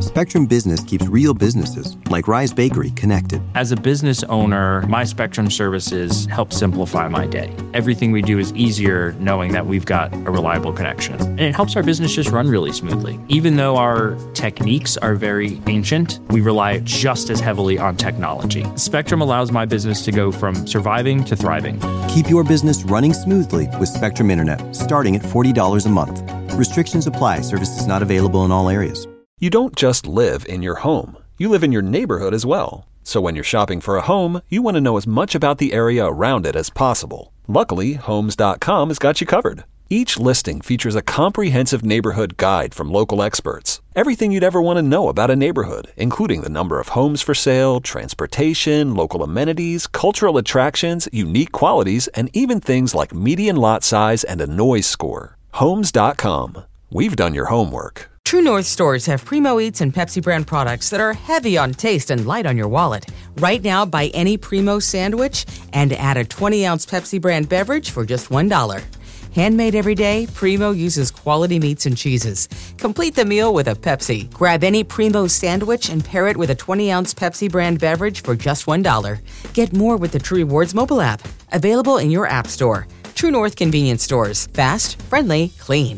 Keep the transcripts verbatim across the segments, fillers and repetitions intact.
Spectrum Business keeps real businesses, like Rise Bakery, connected. As a business owner, my Spectrum services help simplify my day. Everything we do is easier knowing that we've got a reliable connection. And it helps our business just run really smoothly. Even though our techniques are very ancient, we rely just as heavily on technology. Spectrum allows my business to go from surviving to thriving. Keep your business running smoothly with Spectrum Internet, starting at forty dollars a month. Restrictions apply. Services not available in all areas. You don't just live in your home. You live in your neighborhood as well. So when you're shopping for a home, you want to know as much about the area around it as possible. Luckily, Homes dot com has got you covered. Each listing features a comprehensive neighborhood guide from local experts. Everything you'd ever want to know about a neighborhood, including the number of homes for sale, transportation, local amenities, cultural attractions, unique qualities, and even things like median lot size and a noise score. Homes dot com. We've done your homework. True North stores have Primo Eats and Pepsi brand products that are heavy on taste and light on your wallet. Right now, buy any Primo sandwich and add a twenty-ounce Pepsi brand beverage for just one dollar. Handmade every day, Primo uses quality meats and cheeses. Complete the meal with a Pepsi. Grab any Primo sandwich and pair it with a twenty-ounce Pepsi brand beverage for just one dollar. Get more with the True Rewards mobile app. Available in your app store. True North convenience stores. Fast, friendly, clean.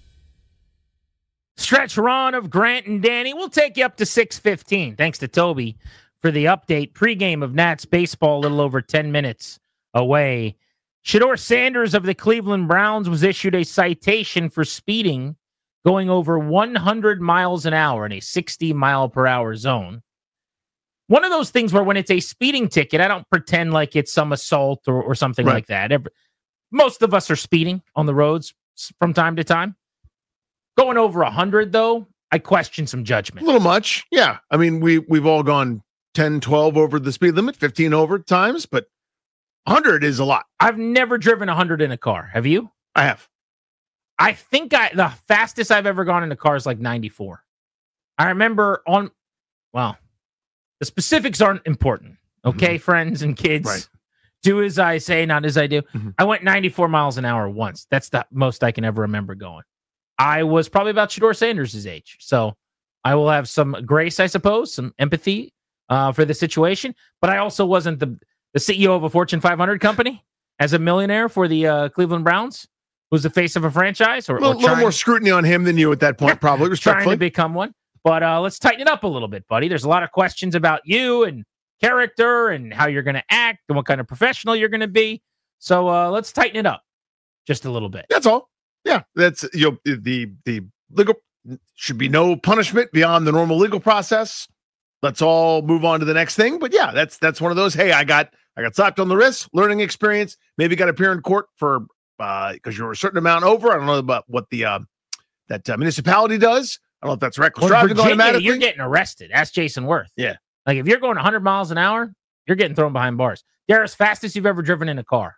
Stretch run of Grant and Danny. We'll take you up to six fifteen. Thanks to Toby for the update. Pre-game of Nats baseball a little over ten minutes away. Shedeur Sanders of the Cleveland Browns was issued a citation for speeding going over one hundred miles an hour in a sixty mile per hour zone. One of those things where when it's a speeding ticket, I don't pretend like it's some assault or, or something right. like that. Every, most of us are speeding on the roads from time to time. Going over one hundred, though, I question some judgment. A little much, yeah. I mean, we, we've all gone ten, twelve over the speed limit, fifteen over times, but one hundred is a lot. I've never driven one hundred in a car. Have you? I have. I think I the fastest I've ever gone in a car is like ninety-four. I remember on, well, the specifics aren't important, okay, mm-hmm. friends and kids? Right. Do as I say, not as I do. Mm-hmm. I went ninety-four miles an hour once. That's the most I can ever remember going. I was probably about Shedeur Sanders' age, so I will have some grace, I suppose, some empathy uh, for the situation. But I also wasn't the, the C E O of a Fortune five hundred company as a millionaire for the uh, Cleveland Browns, who's the face of a franchise. Or, a little, or trying, little more scrutiny on him than you at that point, probably, respectfully. Trying to become one. But uh, let's tighten it up a little bit, buddy. There's a lot of questions about you and character and how you're going to act and what kind of professional you're going to be. So uh, let's tighten it up just a little bit. That's all. Yeah, that's you know, the the legal should be no punishment beyond the normal legal process. Let's all move on to the next thing. But yeah, that's that's one of those. Hey, I got I got slapped on the wrist, learning experience. Maybe got to appear in court for uh, because you're a certain amount over. I don't know about what the uh, that uh, municipality does. I don't know if that's reckless well, driving Virginia, automatically. You're getting arrested. Ask Jason Worth. Yeah, like if you're going one hundred miles an hour, you're getting thrown behind bars. Darius, fastest you've ever driven in a car.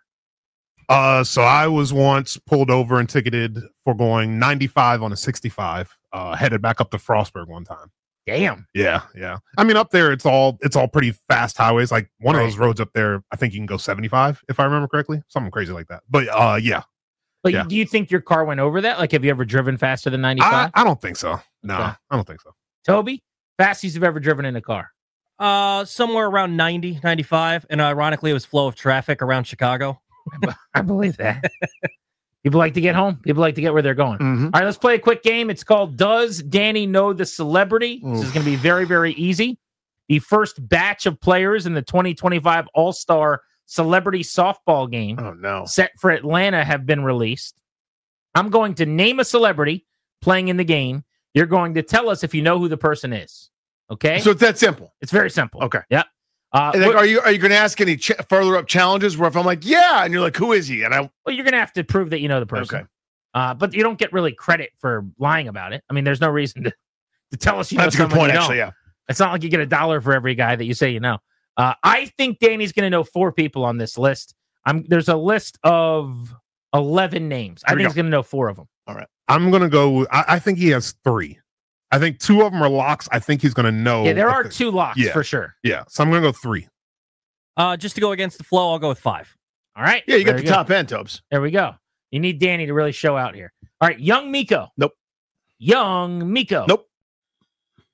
Uh, so I was once pulled over and ticketed for going ninety-five on a sixty-five, uh, headed back up to Frostburg one time. Damn. Yeah. Yeah. I mean, up there, it's all, it's all pretty fast highways. Like one right. of those roads up there, I think you can go seventy-five if I remember correctly, something crazy like that. But, uh, yeah. But yeah. do you think your car went over that? Like, have you ever driven faster than ninety-five? I, I don't think so. No, okay. I don't think so. Toby, fastest you've ever driven in a car? Uh, somewhere around ninety, ninety-five. And ironically, it was flow of traffic around Chicago. I believe that. People like to get home. People like to get where they're going. Mm-hmm. All right, let's play a quick game. It's called Does Danny Know the Celebrity? Oof. This is going to be very, very easy. The first batch of players in the twenty twenty-five All-Star Celebrity Softball game oh, no. set for Atlanta have been released. I'm going to name a celebrity playing in the game. You're going to tell us if you know who the person is. Okay? So it's that simple. It's very simple. Okay. Yeah. Uh, like, are you are you going to ask any ch- further up challenges where if I'm like, yeah, and you're like, who is he? And I, well, you're going to have to prove that you know the person. Okay. Uh, but you don't get really credit for lying about it. I mean, there's no reason to, to tell us you know That's a good someone point, you actually, know. yeah. It's not like you get a dollar for every guy that you say you know. Uh, I think Danny's going to know four people on this list. I'm There's a list of eleven names. I think he's going to know four of them. All right. I'm going to go. I, I think he has three. I think two of them are locks. I think he's going to know. Yeah, there are the, two locks yeah, for sure. Yeah. So I'm going to go three. Uh, just to go against the flow, I'll go with five. All right. Yeah, you got Very the good. top end, Tobes. There we go. You need Danny to really show out here. All right, Young Miko. Nope. Young Miko. Nope.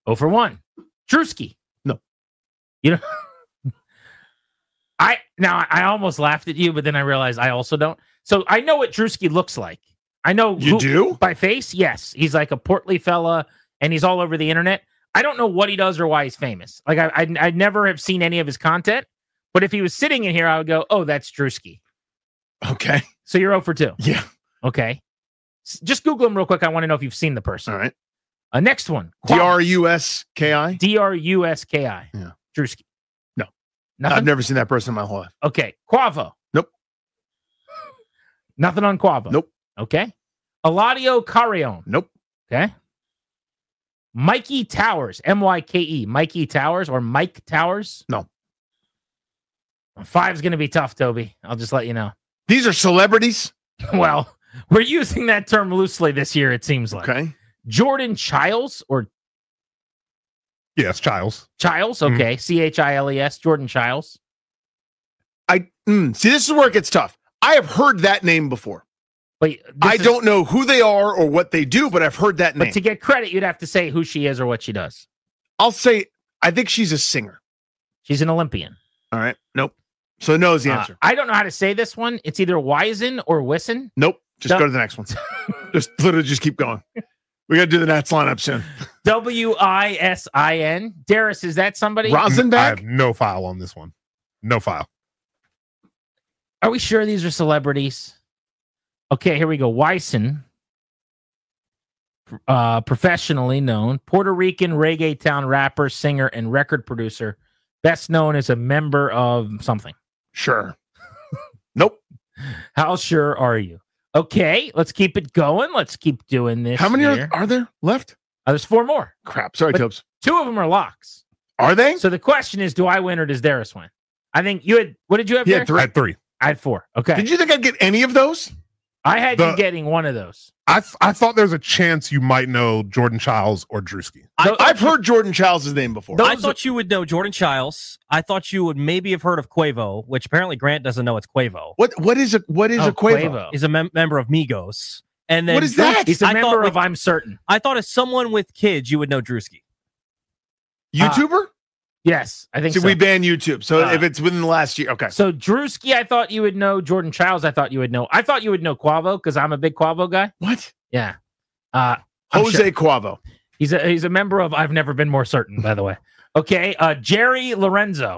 oh for one. Drewski. No. You know, I now I almost laughed at you, but then I realized I also don't. So I know what Drewski looks like. I know You who, do? by face. Yes, he's like a portly fella, and he's all over the internet. I don't know what he does or why he's famous. Like I, I, I never have seen any of his content. But if he was sitting in here, I would go, "Oh, that's Drewski." Okay. So you're oh for two. Yeah. Okay. S- Just Google him real quick. I want to know if you've seen the person. All right. Uh, next one. D R U S K I? D R U S K I. Yeah. Drewski. No. Nothing? I've never seen that person in my whole life. Okay. Quavo. Nope. Nothing on Quavo. Nope. Okay. Eladio Carrion. Nope. Okay. Mikey Towers. M Y K E. Mikey Towers or Mike Towers. No. Five's going to be tough, Toby. I'll just let you know. These are celebrities? Well, we're using that term loosely this year, it seems like. Okay. Jordan Childs or Yes, Childs. Childs. Okay. C H I L E S. Jordan Childs. I mm, see, this is where it gets tough. I have heard that name before. But this I is- don't know who they are or what they do, but I've heard that name. But to get credit, you'd have to say who she is or what she does. I'll say, I think she's a singer. She's an Olympian. All right. Nope. So no is the Uh, answer. I don't know how to say this one. It's either Wisen or Wissen. Nope. Just No. go to the next one. Just literally just keep going. We got to do the Nats lineup soon. W I S I N. Darius, is that somebody? I have Rosenbach? no file on this one. No file. Are we sure these are celebrities? Okay, here we go. Wisen, uh, professionally known Puerto Rican reggae town rapper, singer, and record producer, best known as a member of something. Sure. Nope. How sure are you? Okay, let's keep it going. Let's keep doing this. How many here. are, are there left? Uh, there's four more. Crap. Sorry, But- Tobes. Two of them are locks. Are they? So the question is, do I win or does Darius win? I think you had, what did you have He there? had three. I had three. I had four. Okay. Did you think I'd get any of those? I had The- you getting one of those. I th- I thought there was a chance you might know Jordan Childs or Drewski. I Tho- thought I've you- heard Jordan Childs' name before. Those I thought you would know Jordan Childs. I thought you would maybe have heard of Quavo, which apparently Grant doesn't know it's Quavo. What what is a what is Oh, a Quavo? Quavo. He's a mem- member of Migos. And then What is that? He's a I member thought of with- I'm Certain. I thought as someone with kids, you would know Drewski. YouTuber? Yes, I think See, so. we ban YouTube. So Uh, if it's within the last year, okay. So Drewski, I thought you would know. Jordan Childs, I thought you would know. I thought you would know Quavo because I'm a big Quavo guy. What? Yeah. Uh, I'm Jose sure. Quavo. He's a he's a member of I've Never Been More Certain, by the way. Okay. Uh, Jerry Lorenzo.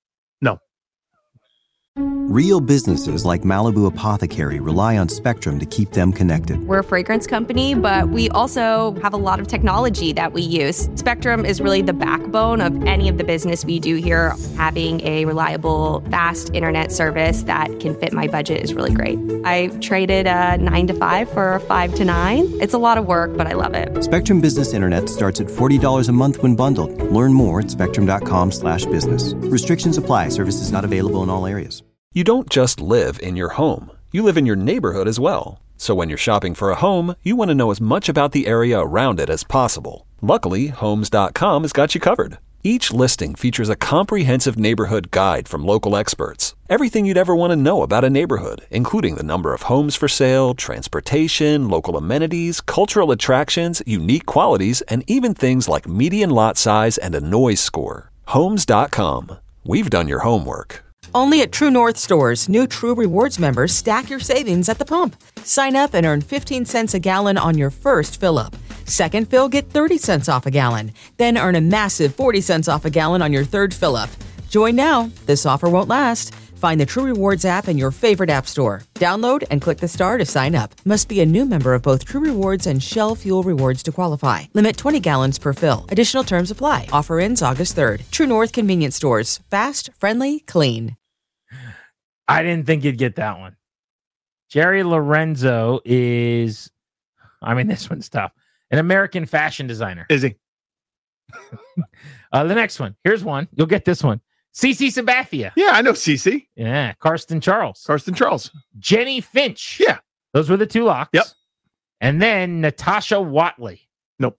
Real businesses like Malibu Apothecary rely on Spectrum to keep them connected. We're a fragrance company, but we also have a lot of technology that we use. Spectrum is really the backbone of any of the business we do here. Having a reliable, fast internet service that can fit my budget is really great. I traded a nine to five for a five to nine. It's a lot of work, but I love it. Spectrum Business Internet starts at forty dollars a month when bundled. Learn more at spectrum.com slash business. Restrictions apply. Services not available in all areas. You don't just live in your home. You live in your neighborhood as well. So when you're shopping for a home, you want to know as much about the area around it as possible. Luckily, Homes dot com has got you covered. Each listing features a comprehensive neighborhood guide from local experts. Everything you'd ever want to know about a neighborhood, including the number of homes for sale, transportation, local amenities, cultural attractions, unique qualities, and even things like median lot size and a noise score. Homes dot com. We've done your homework. Only at True North stores, new True Rewards members stack your savings at the pump. Sign up and earn fifteen cents a gallon on your first fill-up. Second fill, get thirty cents off a gallon. Then earn a massive forty cents off a gallon on your third fill-up. Join now. This offer won't last. Find the True Rewards app in your favorite app store. Download and click the star to sign up. Must be a new member of both True Rewards and Shell Fuel Rewards to qualify. Limit twenty gallons per fill. Additional terms apply. Offer ends August third. True North Convenience Stores. Fast, friendly, clean. I didn't think you'd get that one. Jerry Lorenzo is, I mean, this one's tough. An American fashion designer. Is he? Uh, the next one. Here's one. You'll get this one. Cece Sabathia. Yeah, I know Cece. Yeah. Karsten Charles. Karsten Charles. Jenny Finch. Yeah. Those were the two locks. Yep. And then Natasha Watley. Nope.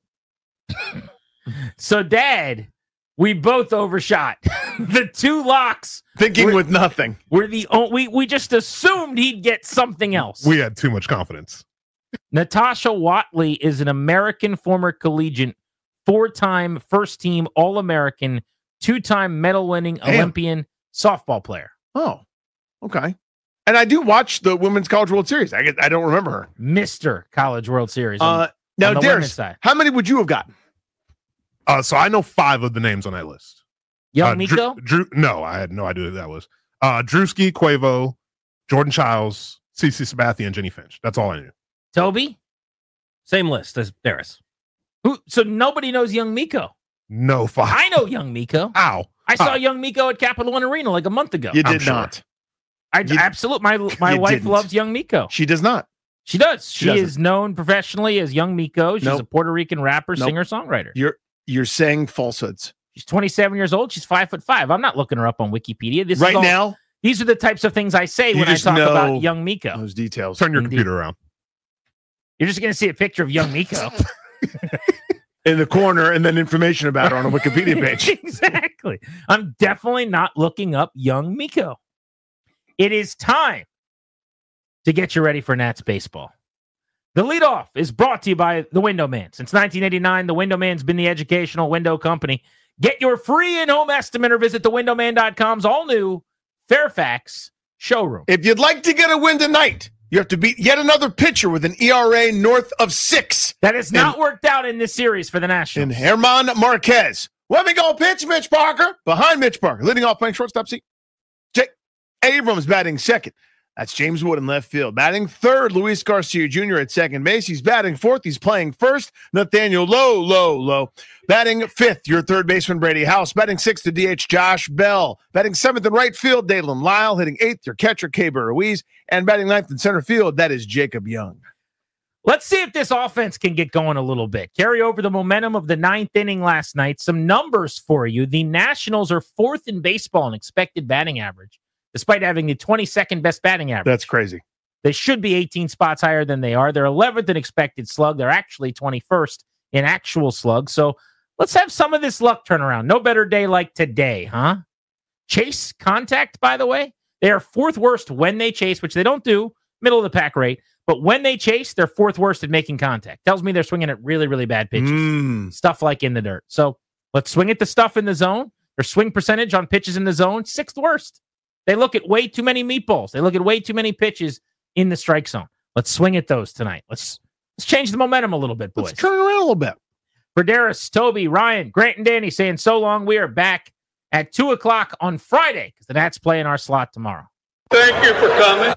So, Dad, we both overshot. The two locks Thinking We're- with nothing. were the only, we, we just assumed he'd get something else. We had too much confidence. Natasha Watley is an American former collegiate four-time first-team All-American, two-time medal-winning Damn. Olympian softball player. Oh, okay. And I do watch the Women's College World Series. I get, I don't remember her. Mister College World Series. On, Uh, now, on the women's Darius, side. how many would you have gotten? Uh, so I know five of the names on that list. Young uh, Miko? Drew, Drew, no, I had no idea who that was. Uh, Drewski, Quavo, Jordan Childs, CeCe Sabathia, and Jenny Finch. That's all I knew. Toby? Same list as Darius. Who? So nobody knows Young Miko. No five. I know Young Miko. Ow. I saw How? Young Miko at Capital One Arena like a month ago. You I'm did sure. not. I You- absolutely. My my You wife didn't. loves Young Miko. She does not. She does. She She, doesn't. is known professionally as Young Miko. She's Nope. a Puerto Rican rapper, Nope. singer, songwriter. You're you're saying falsehoods She's twenty-seven years old. She's five foot five. I'm not looking her up on Wikipedia. This right is all, now. These are the types of things I say You when I just talk know about Young Miko. Those details. Turn your Indeed. computer around. You're just going to see a picture of Young Miko. in the corner and then information about her on a Wikipedia page. Exactly. I'm definitely not looking up Young Miko. It is time to get you ready for Nats baseball. The leadoff is brought to you by The Window Man. Since nineteen eighty-nine, The Window Man's been the educational window company. Get your free in-home estimate or visit the window man dot com's all-new Fairfax showroom. If you'd like to get a win tonight, you have to beat yet another pitcher with an E R A north of six. That has not worked out in this series for the Nationals. And German Marquez. Let me go pitch, Mitch Parker. Behind Mitch Parker. Leading off playing shortstop seat. Jake Abrams batting second. That's James Wood in left field. Batting third, Luis Garcia Junior at second base. He's batting fourth. He's playing first. Nathaniel Lowe, Lowe, Lowe. Batting fifth, your third baseman, Brady House. Batting sixth, the D H, Josh Bell. Batting seventh in right field, Dalen Lyle. Hitting eighth, your catcher, Kaber Ruiz. And batting ninth in center field, that is Jacob Young. Let's see if this offense can get going a little bit. Carry over the momentum of the ninth inning last night. Some numbers for you. The Nationals are fourth in baseball in expected batting average, despite having the twenty-second best batting average. That's crazy. They should be eighteen spots higher than they are. They're eleventh in expected slug. They're actually twenty-first in actual slug. So let's have some of this luck turn around. No better day like today, huh? Chase contact, by the way, they are fourth worst when they chase, which they don't do, middle of the pack rate. But when they chase, they're fourth worst at making contact. Tells me they're swinging at really, really bad pitches. Mm. Stuff like in the dirt. So let's swing at the stuff in the zone. Their swing percentage on pitches in the zone, sixth worst. They look at way too many meatballs. They look at way too many pitches in the strike zone. Let's swing at those tonight. Let's let's change the momentum a little bit, boys. Let's turn it around a little bit. For Darius, Toby, Ryan, Grant, and Danny saying so long. We are back at two o'clock on Friday because the Nats play in our slot tomorrow. Thank you for coming.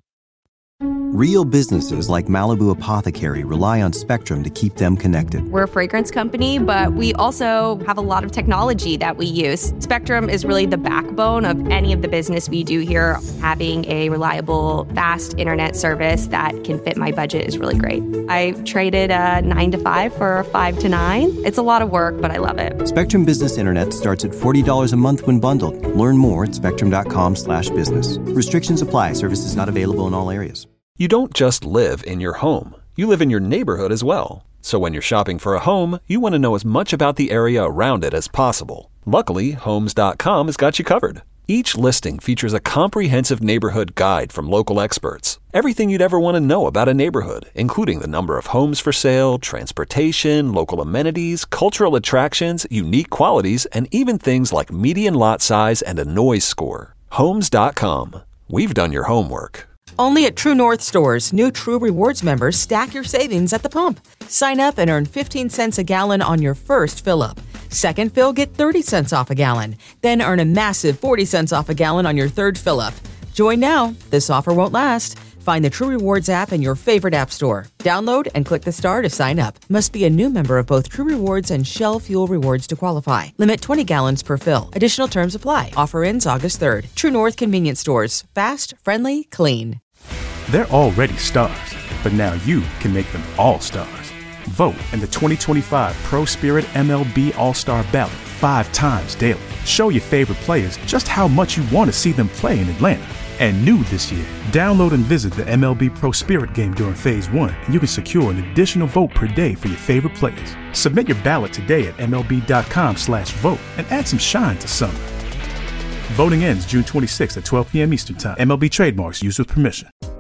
Real businesses like Malibu Apothecary rely on Spectrum to keep them connected. We're a fragrance company, but we also have a lot of technology that we use. Spectrum is really the backbone of any of the business we do here. Having a reliable, fast internet service that can fit my budget is really great. I traded a nine to five for a five to nine. It's a lot of work, but I love it. Spectrum Business Internet starts at forty dollars a month when bundled. Learn more at spectrum.com slash business. Restrictions apply. Services not available in all areas. You don't just live in your home. You live in your neighborhood as well. So when you're shopping for a home, you want to know as much about the area around it as possible. Luckily, Homes dot com has got you covered. Each listing features a comprehensive neighborhood guide from local experts. Everything you'd ever want to know about a neighborhood, including the number of homes for sale, transportation, local amenities, cultural attractions, unique qualities, and even things like median lot size and a noise score. Homes dot com. We've done your homework. Only at True North stores, new True Rewards members stack your savings at the pump. Sign up and earn fifteen cents a gallon on your first fill-up. Second fill, get thirty cents off a gallon. Then earn a massive forty cents off a gallon on your third fill-up. Join now. This offer won't last. Find the True Rewards app in your favorite app store. Download and click the star to sign up. Must be a new member of both True Rewards and Shell Fuel Rewards to qualify. Limit twenty gallons per fill. Additional terms apply. Offer ends August third. True North Convenience Stores. Fast, friendly, clean. They're already stars, but now you can make them all stars. Vote in the twenty twenty-five Pro Spirit M L B All-Star Ballot five times daily. Show your favorite players just how much you want to see them play in Atlanta. And new this year, download and visit the M L B Pro Spirit game during Phase one, and you can secure an additional vote per day for your favorite players. Submit your ballot today at M L B dot com slash vote and add some shine to summer. Voting ends June twenty-sixth at twelve p.m. Eastern Time. M L B trademarks used with permission.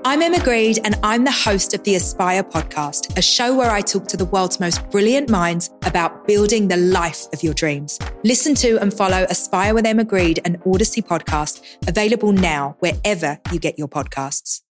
I'm Emma Greed, and I'm the host of the Aspire podcast, a show where I talk to the world's most brilliant minds about building the life of your dreams. Listen to and follow Aspire with Emma Greed, an Odyssey podcast, available now wherever you get your podcasts.